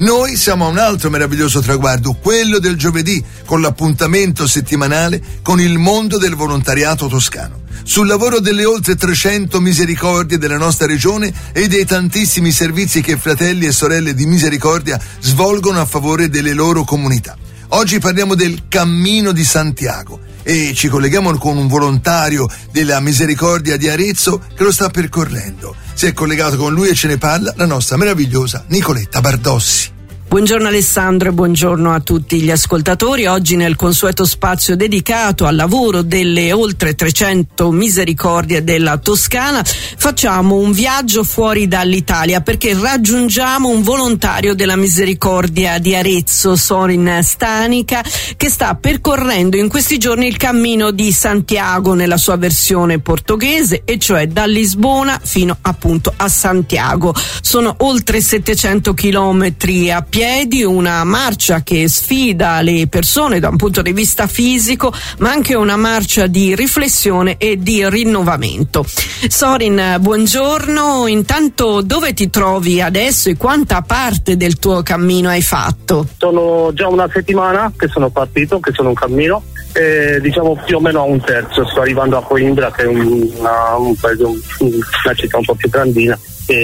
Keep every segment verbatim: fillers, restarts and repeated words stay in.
Noi siamo a un altro meraviglioso traguardo, quello del giovedì, con l'appuntamento settimanale con il mondo del volontariato toscano. Sul lavoro delle oltre trecento misericordie della nostra regione e dei tantissimi servizi che fratelli e sorelle di misericordia svolgono a favore delle loro comunità. Oggi parliamo del Cammino di Santiago e ci colleghiamo con un volontario della Misericordia di Arezzo che lo sta percorrendo. Si è collegato con lui e ce ne parla la nostra meravigliosa Nicoletta Bardossi. Buongiorno Alessandro e buongiorno a tutti gli ascoltatori. Oggi nel consueto spazio dedicato al lavoro delle oltre trecento misericordie della Toscana facciamo un viaggio fuori dall'Italia perché raggiungiamo un volontario della Misericordia di Arezzo, Sorin Stanica, che sta percorrendo in questi giorni il Cammino di Santiago nella sua versione portoghese, e cioè da Lisbona fino appunto a Santiago. Sono oltre settecento chilometri a piedi, una marcia che sfida le persone da un punto di vista fisico, ma anche una marcia di riflessione e di rinnovamento. Sorin, buongiorno. Intanto dove ti trovi adesso e quanta parte del tuo cammino hai fatto? Sono già una settimana che sono partito, che sono in cammino. Eh, diciamo più o meno a un terzo, sto arrivando a Coimbra, che è una, un paese, una città un po' più grandina,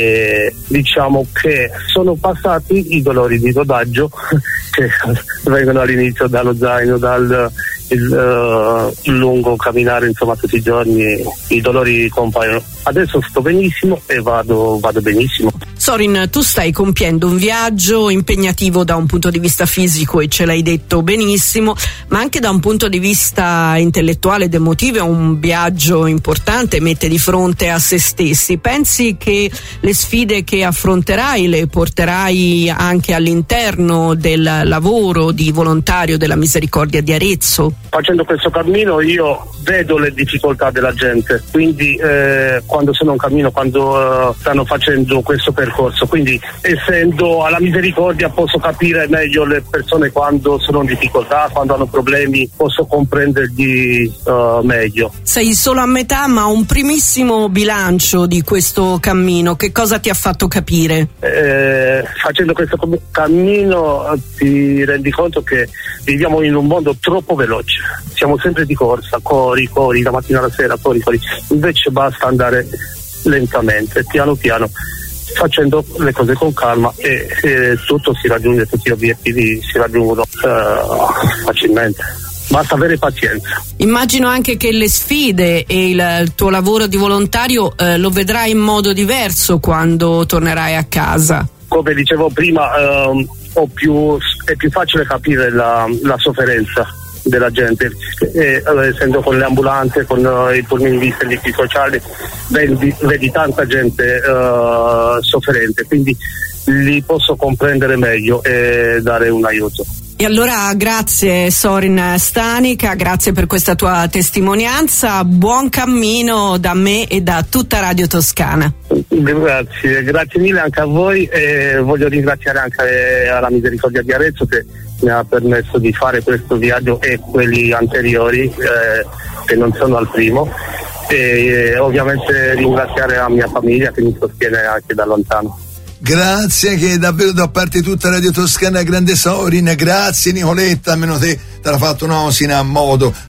e diciamo che sono passati i dolori di rodaggio che vengono all'inizio dallo zaino, dal il, uh, lungo camminare, insomma tutti i giorni i dolori compaiono. Adesso sto benissimo e vado, vado benissimo. Sorin, tu stai compiendo un viaggio impegnativo da un punto di vista fisico e ce l'hai detto benissimo, ma anche da un punto di vista intellettuale ed emotivo è un viaggio importante, mette di fronte a se stessi. Pensi che le sfide che affronterai le porterai anche all'interno del lavoro di volontario della Misericordia di Arezzo? Facendo questo cammino io vedo le difficoltà della gente, quindi eh, quando sono in cammino, quando uh, stanno facendo questo percorso, quindi essendo alla Misericordia posso capire meglio le persone quando sono in difficoltà, quando hanno problemi, posso comprenderli uh, meglio. Sei solo a metà, ma un primissimo bilancio di questo cammino, che cosa ti ha fatto capire? Eh, facendo questo cammino ti rendi conto che viviamo in un mondo troppo veloce, siamo sempre di corsa, corri, corri, la mattina alla sera, corri, corri, invece basta andare lentamente, piano piano, facendo le cose con calma e, e tutto si raggiunge, tutti gli obiettivi si raggiungono uh, facilmente. Basta avere pazienza. Immagino anche che le sfide e il, il tuo lavoro di volontario eh, lo vedrai in modo diverso quando tornerai a casa. Come dicevo prima, eh, ho più, è più facile capire la, la sofferenza della gente, e, essendo con le ambulanze, con uh, i turni di servizi sociali, vedi, vedi tanta gente uh, sofferente, quindi li posso comprendere meglio e dare un aiuto. E allora grazie Sorin Stanica, grazie per questa tua testimonianza, buon cammino da me e da tutta Radio Toscana. Grazie, grazie mille anche a voi, e voglio ringraziare anche alla Misericordia di Arezzo che mi ha permesso di fare questo viaggio e quelli anteriori eh, che non sono al primo, e eh, ovviamente ringraziare la mia famiglia che mi sostiene anche da lontano. Grazie, che davvero da parte di tutta Radio Toscana, grande Sorin, grazie Nicoletta, almeno te te l'ha fatto un'osina a modo.